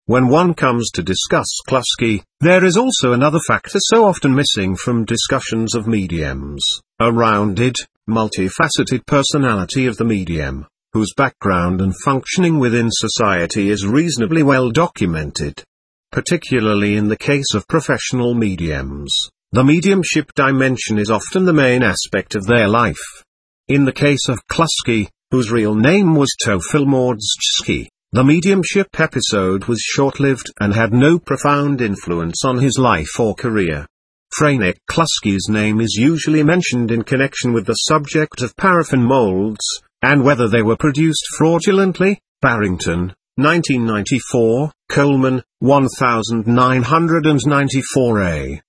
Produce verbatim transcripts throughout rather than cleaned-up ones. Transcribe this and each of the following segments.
When one comes to discuss Kluski, there is also another factor so often missing from discussions of mediums: a rounded, multifaceted personality of the medium, whose background and functioning within society is reasonably well documented. Particularly in the case of professional mediums, the mediumship dimension is often the main aspect of their life. In the case of Kluski, whose real name was Tofil Mordzki, the mediumship episode was short-lived and had no profound influence on his life or career. Franek Kluski's name is usually mentioned in connection with the subject of paraffin molds, and whether they were produced fraudulently. Barrington, nineteen ninety-four, Coleman, nineteen ninety-four A,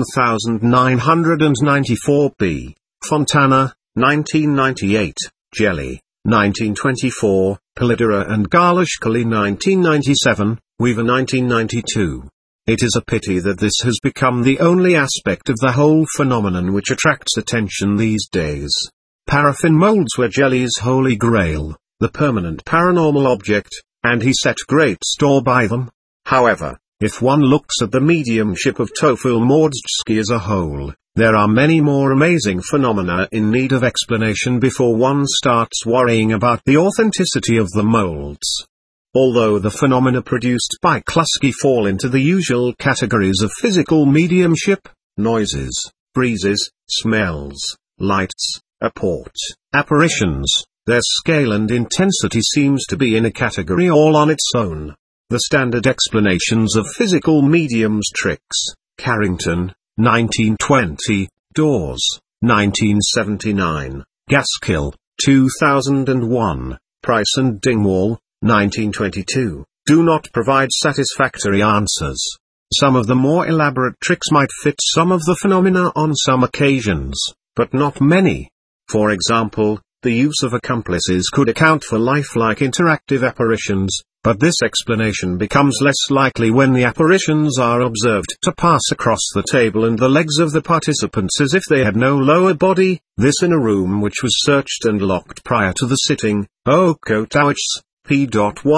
nineteen ninety-four B, Fontana, nineteen ninety-eight, Jelly, nineteen twenty-four, Polidora and Garlashkali nineteen ninety-seven, Weaver nineteen ninety-two. It is a pity that this has become the only aspect of the whole phenomenon which attracts attention these days. Paraffin molds were Jelly's holy grail, the permanent paranormal object, and he set great store by them. However, if one looks at the mediumship of Tofil Mordzki as a whole, there are many more amazing phenomena in need of explanation before one starts worrying about the authenticity of the molds. Although the phenomena produced by Kluski fall into the usual categories of physical mediumship: noises, breezes, smells, lights, apport, apparitions, their scale and intensity seems to be in a category all on its own. The standard explanations of physical mediums tricks: Carrington, nineteen twenty, Dawes, nineteen seventy-nine, Gaskill, two thousand one, Price and Dingwall, nineteen twenty-two, do not provide satisfactory answers. Some of the more elaborate tricks might fit some of the phenomena on some occasions, but not many. For example, the use of accomplices could account for lifelike interactive apparitions, but this explanation becomes less likely when the apparitions are observed to pass across the table and the legs of the participants as if they had no lower body, this in a room which was searched and locked prior to the sitting. Okotowicz, p.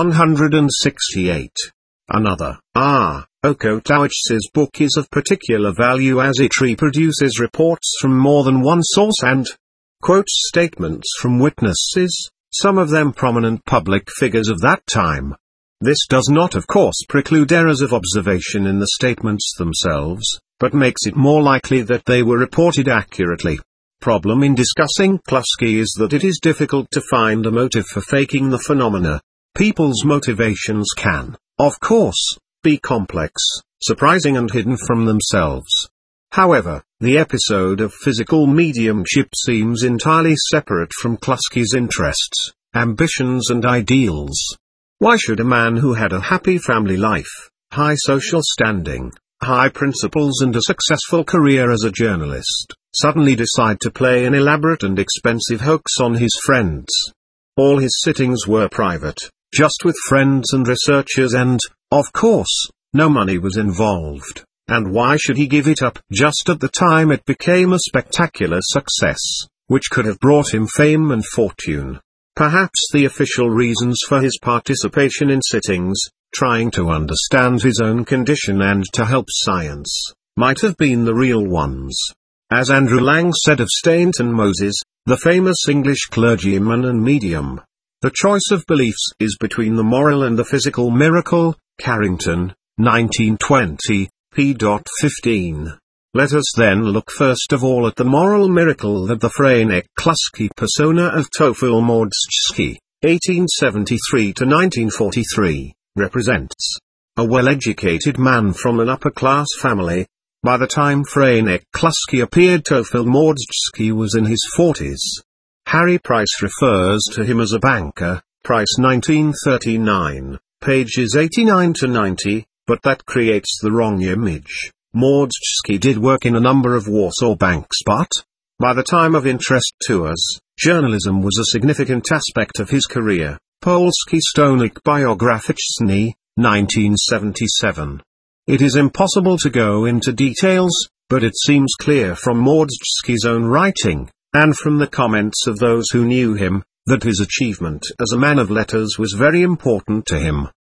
one sixty-eight. Another, R. Okotowicz's book is of particular value as it reproduces reports from more than one source and quotes statements from witnesses, some of them prominent public figures of that time. This does not of course preclude errors of observation in the statements themselves, but makes it more likely that they were reported accurately. Problem in discussing Kluski is that it is difficult to find a motive for faking the phenomena. People's motivations can, of course, be complex, surprising and hidden from themselves. However, the episode of physical mediumship seems entirely separate from Kluski's interests, ambitions and ideals. Why should a man who had a happy family life, high social standing, high principles and a successful career as a journalist, suddenly decide to play an elaborate and expensive hoax on his friends? All his sittings were private, just with friends and researchers and, of course, no money was involved. And why should he give it up just at the time it became a spectacular success, which could have brought him fame and fortune? Perhaps the official reasons for his participation in sittings, trying to understand his own condition and to help science, might have been the real ones. As Andrew Lang said of Stainton Moses, the famous English clergyman and medium, the choice of beliefs is between the moral and the physical miracle. Carrington, nineteen twenty. p. fifteen. Let us then look first of all at the moral miracle that the Franek Kluski persona of Tofil Mordzki, eighteen seventy-three to nineteen forty-three, represents. A well-educated man from an upper-class family. By the time Franek Kluski appeared, Tofil Mordzki was in his forties. Harry Price refers to him as a banker, Price nineteen thirty-nine, pages eighty-nine to ninety. But that creates the wrong image. Mordzki did work in a number of Warsaw banks, but, by the time of interest tours, journalism was a significant aspect of his career. Polski Stonik Biograficzny, nineteen seventy-seven. It is impossible to go into details, but it seems clear from Mordzki's own writing, and from the comments of those who knew him, that his achievement as a man of letters was very important to him.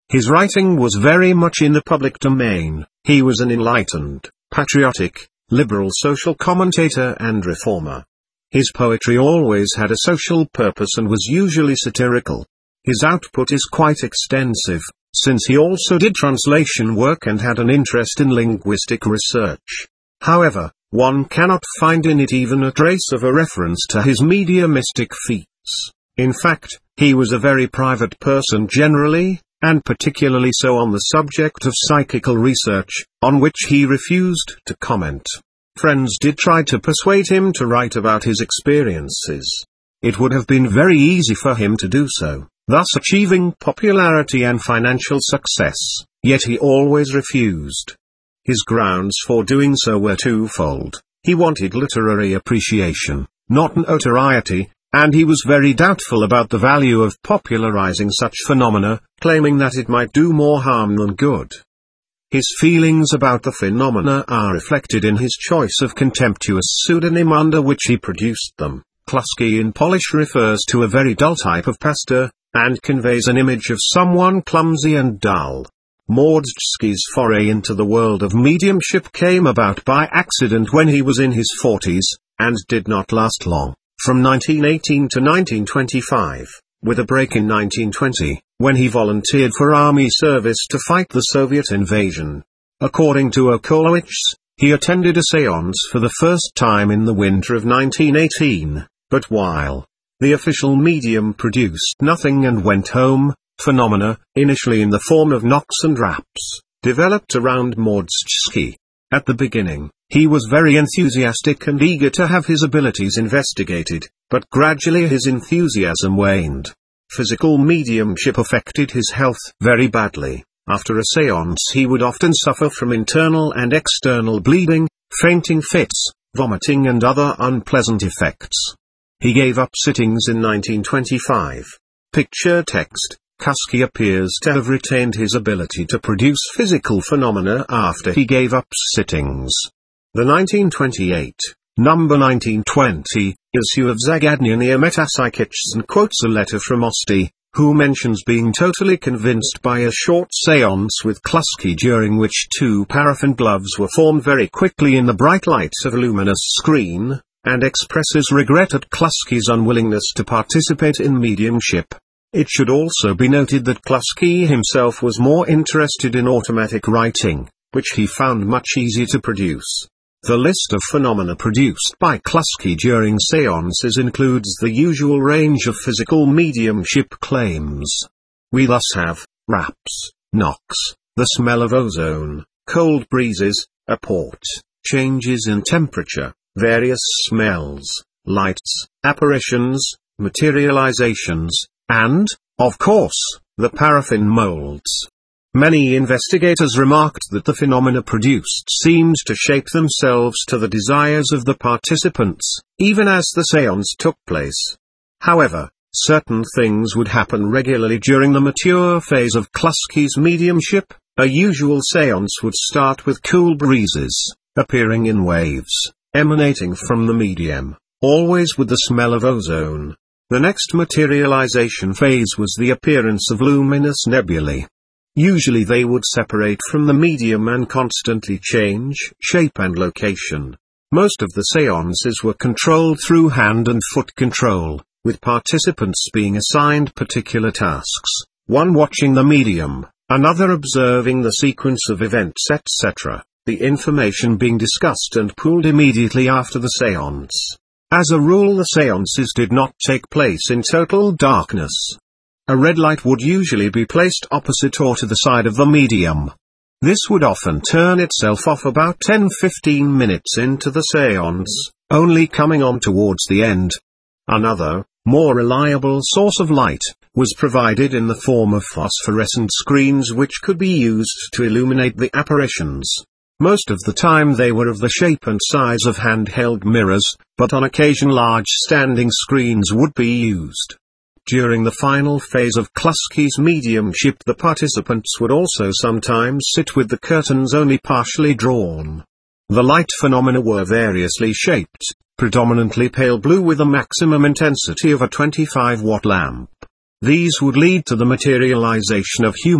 His writing was very much in the public domain. He was an enlightened, patriotic, liberal social commentator and reformer. His poetry always had a social purpose and was usually satirical. His output is quite extensive, since he also did translation work and had an interest in linguistic research. However, one cannot find in it even a trace of a reference to his mediumistic feats. In fact, he was a very private person generally, and particularly so on the subject of psychical research, on which he refused to comment. Friends did try to persuade him to write about his experiences. It would have been very easy for him to do so, thus achieving popularity and financial success, yet he always refused. His grounds for doing so were twofold. He wanted literary appreciation, not notoriety, and he was very doubtful about the value of popularizing such phenomena, claiming that it might do more harm than good. His feelings about the phenomena are reflected in his choice of contemptuous pseudonym under which he produced them. Kluski in Polish refers to a very dull type of pastor, and conveys an image of someone clumsy and dull. Mordecki's foray into the world of mediumship came about by accident when he was in his forties, and did not last long, from nineteen eighteen to nineteen twenty-five, with a break in nineteen twenty, when he volunteered for army service to fight the Soviet invasion. According to Okolowicz, he attended a séance for the first time in the winter of nineteen eighteen, but while the official medium produced nothing and went home, phenomena, initially in the form of knocks and raps, developed around Mordecki. At the beginning, he was very enthusiastic and eager to have his abilities investigated, but gradually his enthusiasm waned. Physical mediumship affected his health very badly. After a séance he would often suffer from internal and external bleeding, fainting fits, vomiting and other unpleasant effects. He gave up sittings in nineteen twenty-five. Picture text. Kluski appears to have retained his ability to produce physical phenomena after he gave up sittings. The nineteen twenty-eight, number nineteen twenty, issue of Zagadnienie Metapsychiczne quotes a letter from Osti, who mentions being totally convinced by a short séance with Kluski during which two paraffin gloves were formed very quickly in the bright light of a luminous screen, and expresses regret at Kluski's unwillingness to participate in mediumship. It should also be noted that Kluski himself was more interested in automatic writing, which he found much easier to produce. The list of phenomena produced by Kluski during séances includes the usual range of physical mediumship claims. We thus have raps, knocks, the smell of ozone, cold breezes, a port, changes in temperature, various smells, lights, apparitions, materializations, and, of course, the paraffin molds. Many investigators remarked that the phenomena produced seemed to shape themselves to the desires of the participants, even as the séance took place. However, certain things would happen regularly during the mature phase of Kluski's mediumship. A usual séance would start with cool breezes, appearing in waves, emanating from the medium, always with the smell of ozone. The next materialization phase was the appearance of luminous nebulae. Usually they would separate from the medium and constantly change shape and location. Most of the séances were controlled through hand and foot control, with participants being assigned particular tasks, one watching the medium, another observing the sequence of events et cetera, the information being discussed and pooled immediately after the séance. As a rule the séances did not take place in total darkness. A red light would usually be placed opposite or to the side of the medium. This would often turn itself off about ten to fifteen minutes into the séance, only coming on towards the end. Another, more reliable source of light, was provided in the form of phosphorescent screens which could be used to illuminate the apparitions. Most of the time they were of the shape and size of handheld mirrors, but on occasion large standing screens would be used. During the final phase of Kluski's mediumship the participants would also sometimes sit with the curtains only partially drawn. The light phenomena were variously shaped, predominantly pale blue with a maximum intensity of a twenty-five watt lamp. These would lead to the materialization of human,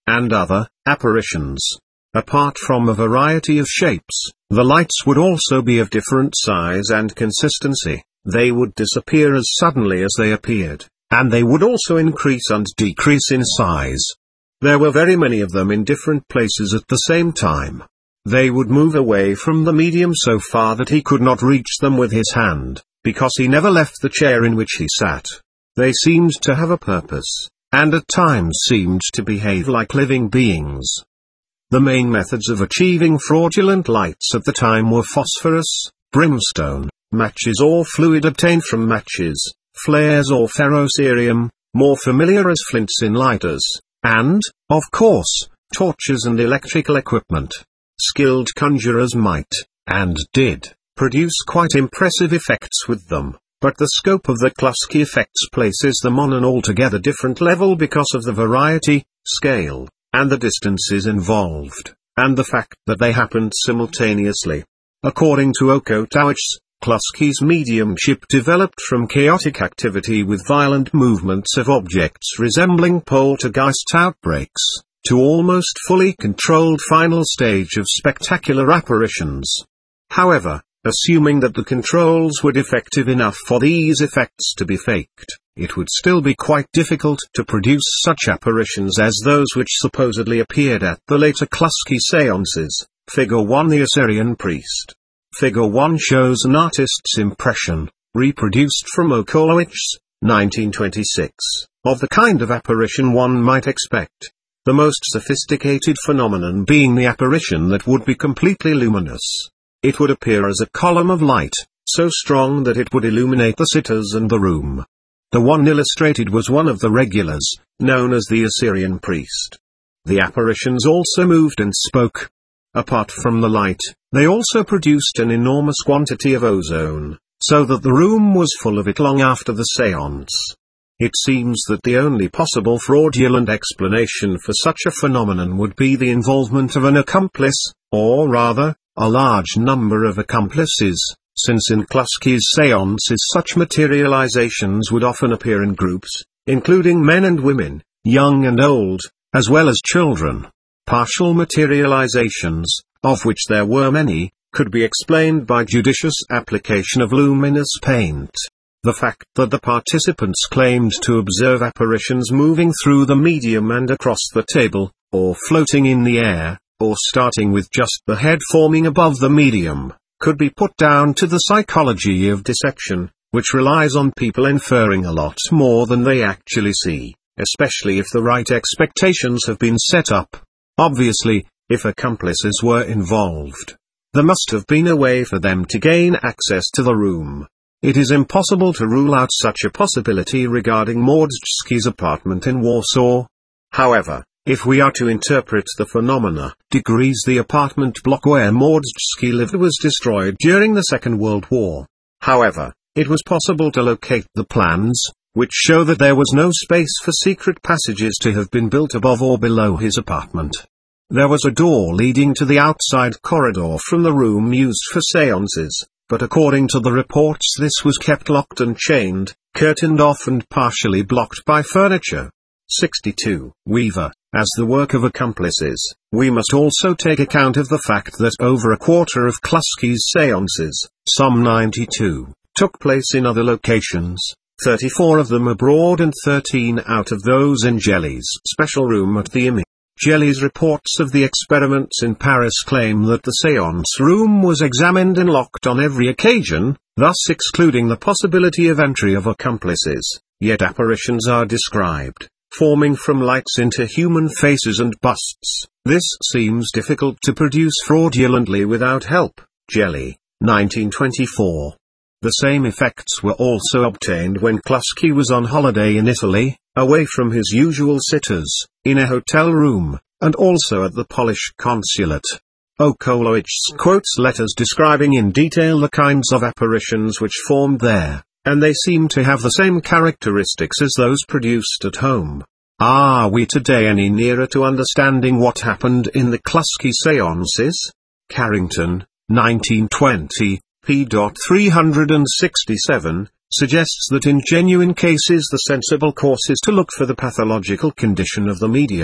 and other apparitions. Apart from a variety of shapes, the lights would also be of different size and consistency. They would disappear as suddenly as they appeared, and they would also increase and decrease in size. There were very many of them in different places at the same time. They would move away from the medium so far that he could not reach them with his hand, because he never left the chair in which he sat. They seemed to have a purpose, and at times seemed to behave like living beings. The main methods of achieving fraudulent lights at the time were phosphorus, brimstone, matches or fluid obtained from matches, flares or ferrocerium, more familiar as flints in lighters, and, of course, torches and electrical equipment. Skilled conjurers might, and did, produce quite impressive effects with them, but the scope of the Kluski effects places them on an altogether different level because of the variety, scale, and the distances involved, and the fact that they happened simultaneously. According to Okotowicz, Kluski's mediumship developed from chaotic activity with violent movements of objects resembling poltergeist outbreaks, to almost fully controlled final stage of spectacular apparitions. However, assuming that the controls were defective enough for these effects to be faked, it would still be quite difficult to produce such apparitions as those which supposedly appeared at the later Kluski seances. Figure one: The Assyrian Priest. Figure one shows an artist's impression, reproduced from Okolowicz, nineteen twenty-six, of the kind of apparition one might expect. The most sophisticated phenomenon being the apparition that would be completely luminous. It would appear as a column of light, so strong that it would illuminate the sitters and the room. The one illustrated was one of the regulars, known as the Assyrian Priest. The apparitions also moved and spoke. Apart from the light, they also produced an enormous quantity of ozone, so that the room was full of it long after the séance. It seems that the only possible fraudulent explanation for such a phenomenon would be the involvement of an accomplice, or rather, a large number of accomplices, since in Kluski's séances such materializations would often appear in groups, including men and women, young and old, as well as children. Partial materializations, of which there were many, could be explained by judicious application of luminous paint. The fact that the participants claimed to observe apparitions moving through the medium and across the table, or floating in the air, or starting with just the head forming above the medium, could be put down to the psychology of deception, which relies on people inferring a lot more than they actually see, especially if the right expectations have been set up. Obviously, if accomplices were involved, there must have been a way for them to gain access to the room. It is impossible to rule out such a possibility regarding Mordecki's apartment in Warsaw. However, if we are to interpret the phenomena, degrees the apartment block where Mordecki lived was destroyed during the Second World War. However, it was possible to locate the plans, which show that there was no space for secret passages to have been built above or below his apartment. There was a door leading to the outside corridor from the room used for séances, but according to the reports this was kept locked and chained, curtained off and partially blocked by furniture. sixty-two. Weaver. As the work of accomplices, we must also take account of the fact that over a quarter of Kluski's séances, some ninety-two, took place in other locations, thirty-four of them abroad and thirteen out of those in Jelly's special room at the Imi. Jelly's reports of the experiments in Paris claim that the séance room was examined and locked on every occasion, thus excluding the possibility of entry of accomplices, yet apparitions are described, forming from lights into human faces and busts. This seems difficult to produce fraudulently without help. Jelly, nineteen twenty-four. The same effects were also obtained when Kluski was on holiday in Italy, away from his usual sitters, in a hotel room, and also at the Polish consulate. Okolowicz quotes letters describing in detail the kinds of apparitions which formed there, and they seem to have the same characteristics as those produced at home. Are we today any nearer to understanding what happened in the Kluski séances? Carrington, nineteen twenty, p. three sixty-seven, suggests that in genuine cases the sensible course is to look for the pathological condition of the medium,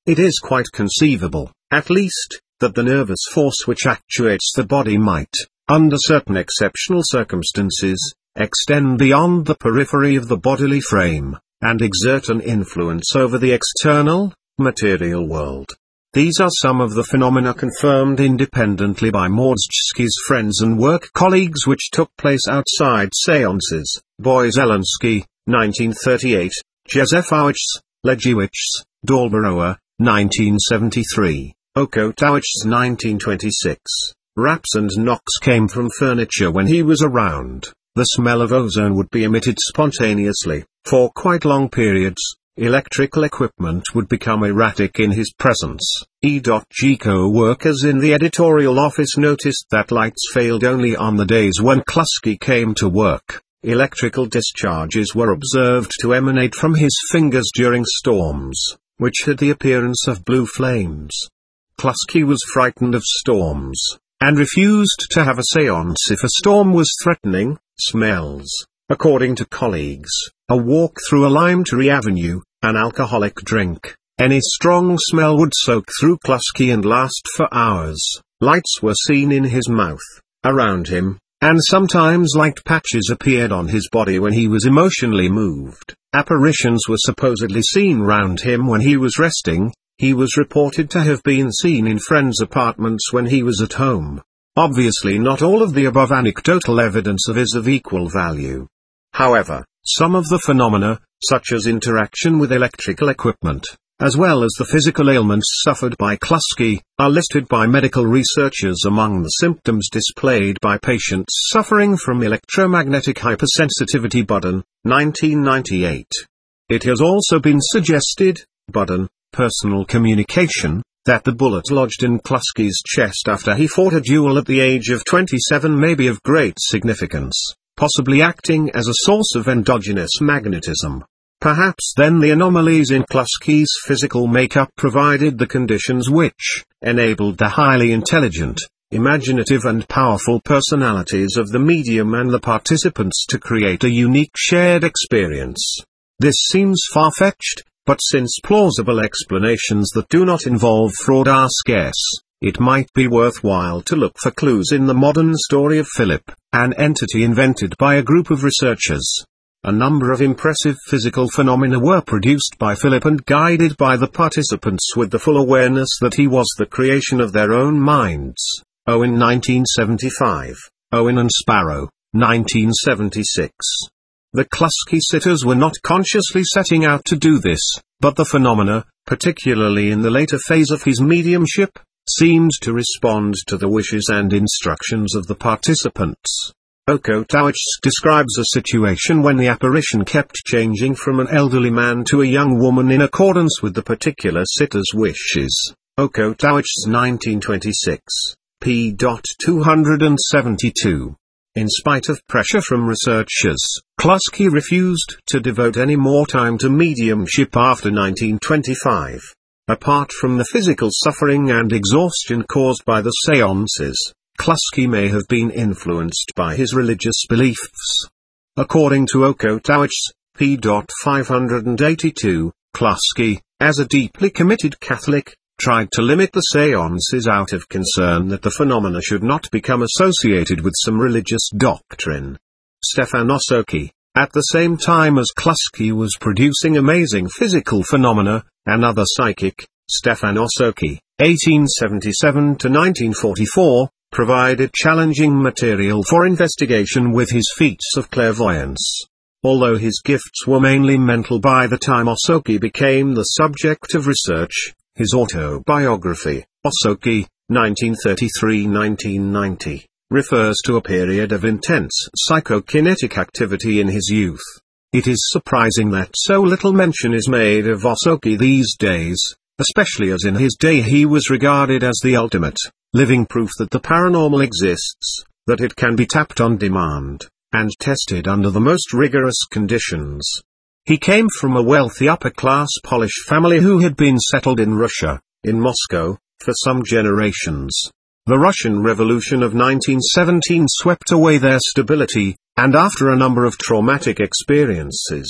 It is quite conceivable, at least, that the nervous force which actuates the body might, under certain exceptional circumstances, extend beyond the periphery of the bodily frame, and exert an influence over the external, material world. These are some of the phenomena confirmed independently by Maudzki's friends and work colleagues which took place outside seances. Boyzelinsky, nineteen thirty-eight, Jezefowicz, Legiewicz, Dolberower, nineteen seventy-three, Okotowicz, nineteen twenty-six. Raps and knocks came from furniture when he was around. The smell of ozone would be emitted spontaneously. For quite long periods, electrical equipment would become erratic in his presence. E G co-workers in the editorial office noticed that lights failed only on the days when Kluski came to work. Electrical discharges were observed to emanate from his fingers during storms, which had the appearance of blue flames. Kluski was frightened of storms, and refused to have a séance if a storm was threatening. Smells, according to colleagues, a walk through a lime tree avenue, an alcoholic drink, any strong smell would soak through Kluski and last for hours. Lights were seen in his mouth, around him, and sometimes light patches appeared on his body when he was emotionally moved. Apparitions were supposedly seen round him when he was resting. He was reported to have been seen in friends' apartments when he was at home. Obviously not all of the above anecdotal evidence of is of equal value. However, some of the phenomena, such as interaction with electrical equipment, as well as the physical ailments suffered by Kluski, are listed by medical researchers among the symptoms displayed by patients suffering from electromagnetic hypersensitivity. Budden, nineteen ninety-eight. It has also been suggested, Budden, Personal Communication, that the bullet lodged in Kluski's chest after he fought a duel at the age of twenty-seven may be of great significance, possibly acting as a source of endogenous magnetism. Perhaps then the anomalies in Kluski's physical makeup provided the conditions which enabled the highly intelligent, imaginative and powerful personalities of the medium and the participants to create a unique shared experience. This seems far-fetched, but since plausible explanations that do not involve fraud are scarce, it might be worthwhile to look for clues in the modern story of Philip, an entity invented by a group of researchers. A number of impressive physical phenomena were produced by Philip and guided by the participants with the full awareness that he was the creation of their own minds. Owen, nineteen seventy-five, Owen and Sparrow, nineteen seventy-six. The Kluski sitters were not consciously setting out to do this, but the phenomena, particularly in the later phase of his mediumship, seemed to respond to the wishes and instructions of the participants. Okotowicz describes a situation when the apparition kept changing from an elderly man to a young woman in accordance with the particular sitter's wishes. Okotowicz, nineteen twenty-six, p. two seventy-two. In spite of pressure from researchers, Kluski refused to devote any more time to mediumship after nineteen twenty-five. Apart from the physical suffering and exhaustion caused by the seances, Kluski may have been influenced by his religious beliefs. According to Okotowicz, p. five eighty-two, Kluski, as a deeply committed Catholic, tried to limit the seances out of concern that the phenomena should not become associated with some religious doctrine. Stefan Osoki, at the same time as Kluski was producing amazing physical phenomena, another psychic, Stefan Osoki, eighteen seventy-seven to nineteen forty-four, provided challenging material for investigation with his feats of clairvoyance. Although his gifts were mainly mental by the time Osoki became the subject of research, his autobiography, Osoki, nineteen thirty-three to nineteen ninety, refers to a period of intense psychokinetic activity in his youth. It is surprising that so little mention is made of Osoki these days, especially as in his day he was regarded as the ultimate, living proof that the paranormal exists, that it can be tapped on demand, and tested under the most rigorous conditions. He came from a wealthy upper-class Polish family who had been settled in Russia, in Moscow, for some generations. The Russian Revolution of nineteen seventeen swept away their stability, and after a number of traumatic experiences,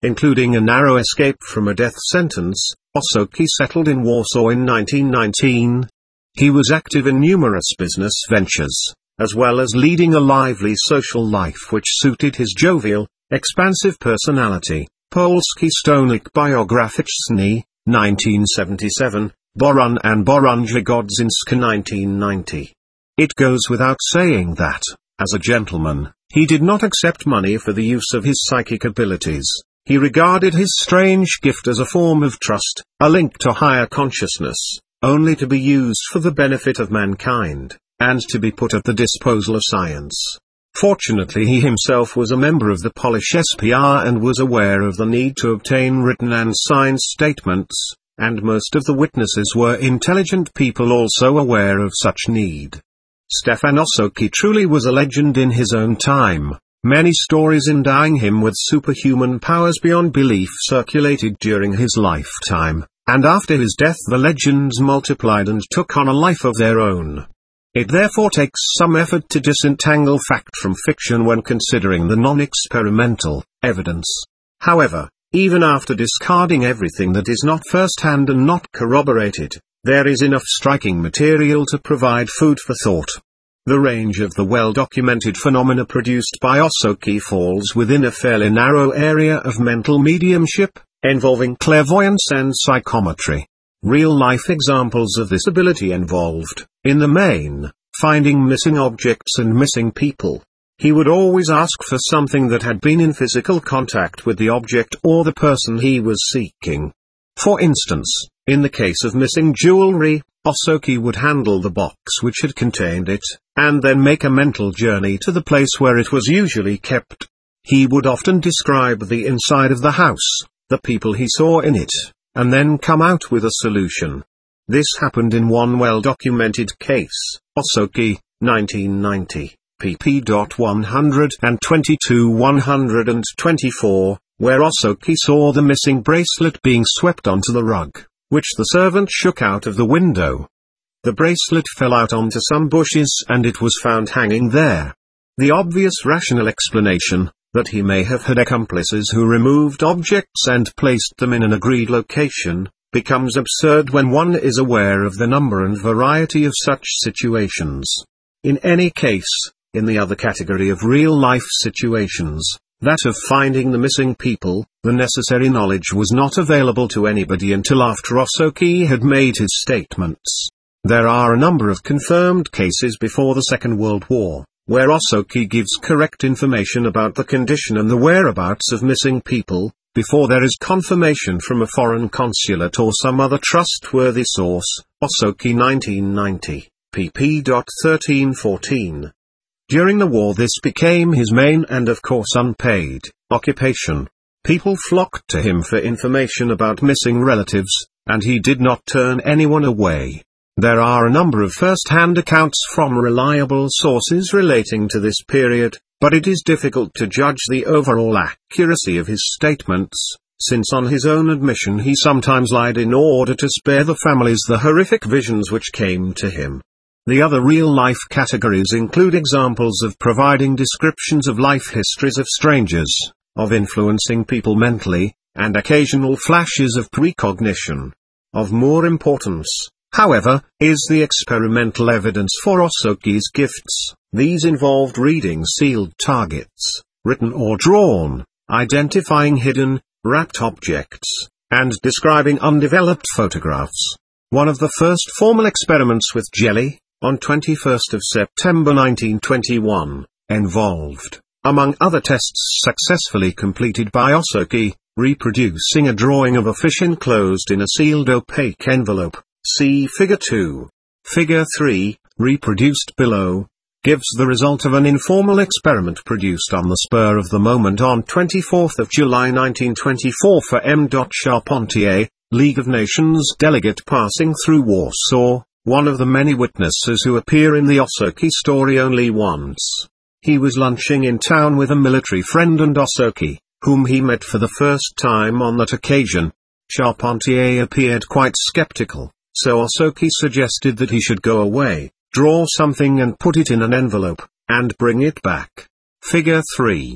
including a narrow escape from a death sentence, Osoki settled in Warsaw in nineteen nineteen. He was active in numerous business ventures, as well as leading a lively social life which suited his jovial, expansive personality. Polski Stolik Biograficzny, nineteen seventy-seven, Boron and Boronja-Godzinska nineteen ninety. It goes without saying that, as a gentleman, he did not accept money for the use of his psychic abilities. He regarded his strange gift as a form of trust, a link to higher consciousness, only to be used for the benefit of mankind, and to be put at the disposal of science. Fortunately, he himself was a member of the Polish S P R and was aware of the need to obtain written and signed statements, and most of the witnesses were intelligent people also aware of such need. Stefan Osoki truly was a legend in his own time. Many stories endowing him with superhuman powers beyond belief circulated during his lifetime, and after his death the legends multiplied and took on a life of their own. It therefore takes some effort to disentangle fact from fiction when considering the non-experimental evidence. However, even after discarding everything that is not first-hand and not corroborated, there is enough striking material to provide food for thought. The range of the well-documented phenomena produced by Osoki falls within a fairly narrow area of mental mediumship, involving clairvoyance and psychometry. Real-life examples of this ability involved, in the main, finding missing objects and missing people. He would always ask for something that had been in physical contact with the object or the person he was seeking. For instance, in the case of missing jewelry, Osoki would handle the box which had contained it, and then make a mental journey to the place where it was usually kept. He would often describe the inside of the house, the people he saw in it, and then come out with a solution. This happened in one well-documented case, Osoki, nineteen ninety, pp. one twenty-two to one twenty-four, where Osoki saw the missing bracelet being swept onto the rug, which the servant shook out of the window. The bracelet fell out onto some bushes and it was found hanging there. The obvious rational explanation, that he may have had accomplices who removed objects and placed them in an agreed location, becomes absurd when one is aware of the number and variety of such situations. In any case, in the other category of real-life situations, that of finding the missing people, the necessary knowledge was not available to anybody until after Osoki had made his statements. There are a number of confirmed cases before the Second World War, where Osoki gives correct information about the condition and the whereabouts of missing people, before there is confirmation from a foreign consulate or some other trustworthy source. Osoki nineteen ninety, pp. thirteen fourteen. During the war this became his main and of course unpaid occupation. People flocked to him for information about missing relatives, and he did not turn anyone away. There are a number of first-hand accounts from reliable sources relating to this period, but it is difficult to judge the overall accuracy of his statements, since on his own admission he sometimes lied in order to spare the families the horrific visions which came to him. The other real-life categories include examples of providing descriptions of life histories of strangers, of influencing people mentally, and occasional flashes of precognition. Of more importance, however, is the experimental evidence for Osoki's gifts. These involved reading sealed targets, written or drawn, identifying hidden, wrapped objects, and describing undeveloped photographs. One of the first formal experiments with jelly, on twenty-first of September nineteen twenty-one, involved, among other tests successfully completed by Osoki, reproducing a drawing of a fish enclosed in a sealed opaque envelope. See Figure two. Figure three, reproduced below, gives the result of an informal experiment produced on the spur of the moment on twenty-fourth of July nineteen twenty-four for M. Charpentier, League of Nations delegate passing through Warsaw, one of the many witnesses who appear in the Osoki story only once. He was lunching in town with a military friend and Osoki, whom he met for the first time on that occasion. Charpentier appeared quite skeptical, so Osoki suggested that he should go away, draw something and put it in an envelope, and bring it back. Figure three.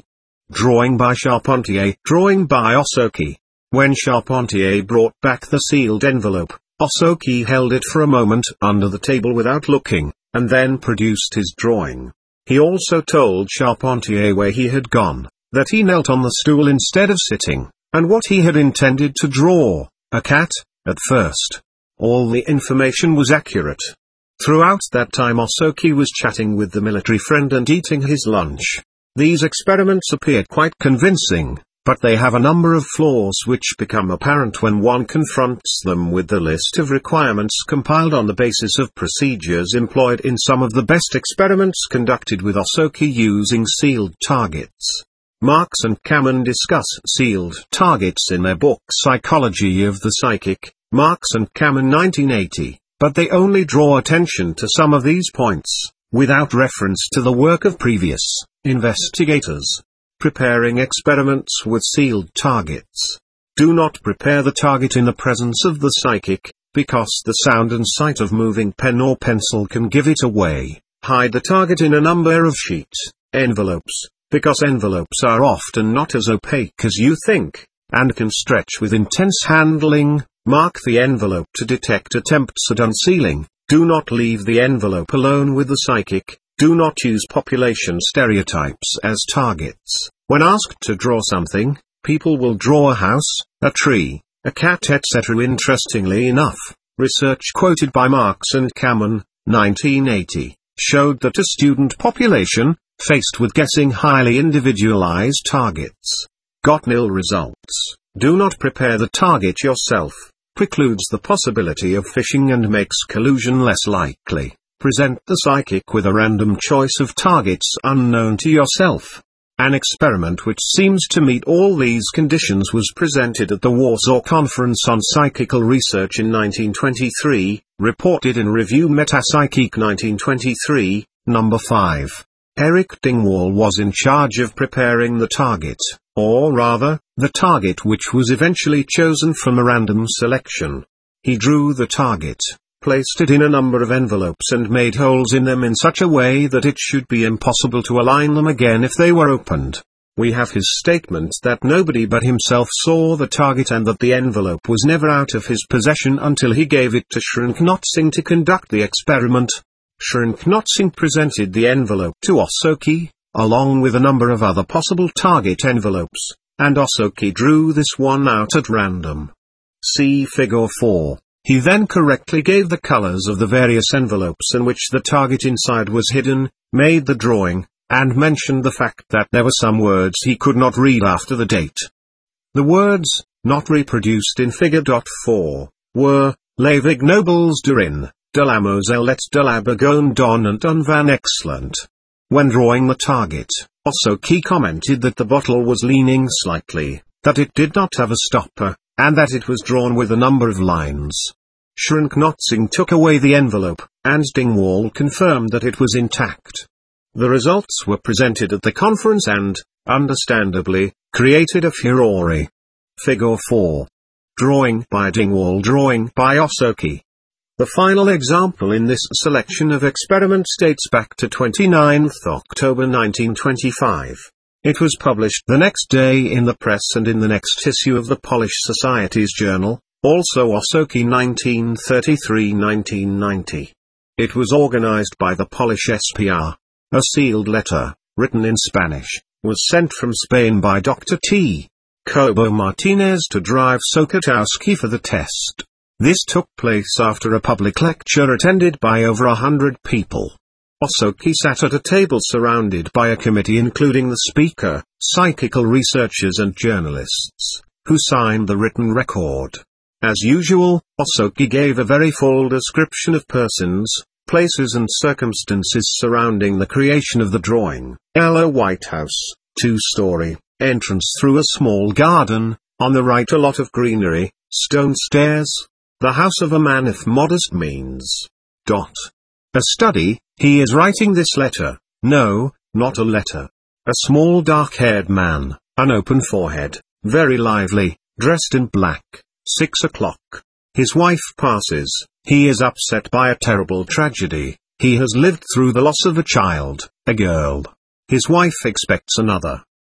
Drawing by Charpentier. Drawing by Osoki. When Charpentier brought back the sealed envelope, Osoki held it for a moment under the table without looking, and then produced his drawing. He also told Charpentier where he had gone, that he knelt on the stool instead of sitting, and what he had intended to draw, a cat, at first. All the information was accurate. Throughout that time Osoki was chatting with the military friend and eating his lunch. These experiments appeared quite convincing, but they have a number of flaws which become apparent when one confronts them with the list of requirements compiled on the basis of procedures employed in some of the best experiments conducted with Osoki using sealed targets. Marks and Kamen discuss sealed targets in their book Psychology of the Psychic, Marks and Kamen nineteen eighty, but they only draw attention to some of these points, without reference to the work of previous investigators. Preparing experiments with sealed targets. Do not prepare the target in the presence of the psychic, because the sound and sight of moving pen or pencil can give it away. Hide the target in a number of sheet envelopes, because envelopes are often not as opaque as you think, and can stretch with intense handling. Mark the envelope to detect attempts at unsealing. Do not leave the envelope alone with the psychic. Do not use population stereotypes as targets. When asked to draw something, people will draw a house, a tree, a cat, et cetera. Interestingly enough, research quoted by Marks and Kamen, nineteen eighty, showed that a student population, faced with guessing highly individualized targets, got nil results. Do not prepare the target yourself. Precludes the possibility of phishing and makes collusion less likely. Present the psychic with a random choice of targets unknown to yourself. An experiment which seems to meet all these conditions was presented at the Warsaw Conference on Psychical Research in nineteen twenty-three, reported in Revue Metapsychique nineteen twenty-three, number five. Eric Dingwall was in charge of preparing the target, or rather, the target which was eventually chosen from a random selection. He drew the target, placed it in a number of envelopes and made holes in them in such a way that it should be impossible to align them again if they were opened. We have his statement that nobody but himself saw the target and that the envelope was never out of his possession until he gave it to Shrinknotsing to conduct the experiment. Shrinknotsing presented the envelope to Osoki, along with a number of other possible target envelopes, and Osoki drew this one out at random. See Figure four. He then correctly gave the colors of the various envelopes in which the target inside was hidden, made the drawing, and mentioned the fact that there were some words he could not read after the date. The words, not reproduced in Figure four, were, Les Ignobles Durin, de la Moselle et de la Bourgogne Don and un van excellent. When drawing the target, Osoki commented that the bottle was leaning slightly, that it did not have a stopper, and that it was drawn with a number of lines. Shrinknotsing took away the envelope, and Dingwall confirmed that it was intact. The results were presented at the conference and, understandably, created a furore. Figure four. Drawing by Dingwall. Drawing by Osoki. The final example in this selection of experiments dates back to twenty-ninth October nineteen twenty-five. It was published the next day in the press and in the next issue of the Polish Society's Journal, also Osoki nineteen thirty-three to nineteen ninety. It was organized by the Polish S P R. A sealed letter, written in Spanish, was sent from Spain by Doctor T. Kobo Martinez to drive Sokotowski for the test. This took place after a public lecture attended by over a hundred people. Osoki sat at a table surrounded by a committee including the speaker, psychical researchers and journalists, who signed the written record. As usual, Osoki gave a very full description of persons, places and circumstances surrounding the creation of the drawing. Yellow White House, two-story, entrance through a small garden, on the right a lot of greenery, stone stairs. The house of a man if modest means. Dot. A study, he is writing this letter, no, not a letter. A small dark-haired man, an open forehead, very lively, dressed in black, six o'clock. His wife passes, he is upset by a terrible tragedy, he has lived through the loss of a child, a girl. His wife expects another.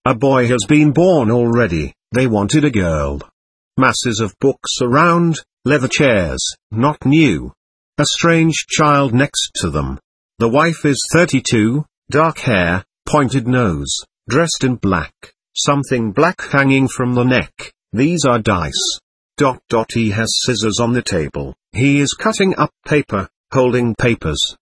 A boy has been born already, they wanted a girl. Masses of books around, leather chairs, not new. A strange child next to them. The wife is thirty-two, dark hair, pointed nose, dressed in black, something black hanging from the neck. These are dice. Dot dot he has scissors on the table. He is cutting up paper, holding papers.